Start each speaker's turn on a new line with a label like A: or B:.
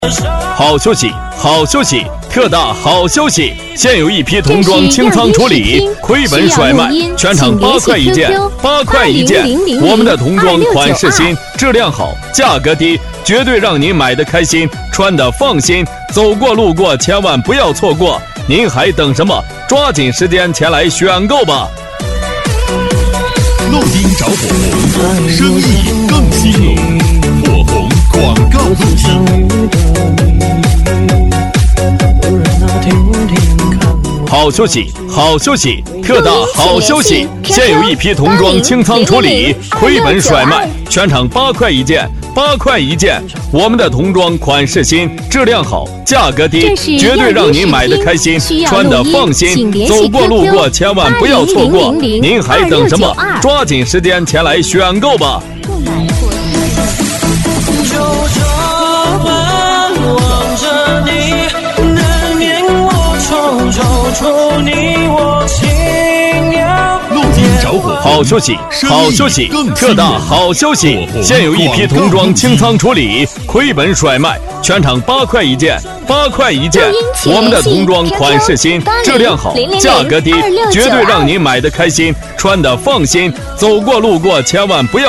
A: 好消息，好消息！特大好消息！现有一批童装清仓处理，亏本甩卖，全场8块一件，8块一件。我们的童装款式新，质量好，价格低，绝对让您买得开心，穿得放心。走过路过千万不要错过，您还等什么？抓紧时间前来选购吧！
B: 漏丁找火红，生意更兴隆。火红广告录音。
A: 好消息，好消息！特大好消息！现有一批童装清仓处理，亏本甩卖，全场8块一件，8块一件。我们的童装款式新，质量好，价格低，绝对让您买得开心，穿得放心。走过路过千万不要错过，您还等什么？抓紧时间前来选购吧！好消息，好消息！特大好消息！现有一批童装清仓处理，亏本甩卖，全场8块一件，8块一件。我们的童装款式新，质量好，价格低，绝对让您买得开心，穿得放心。走过路过千万不要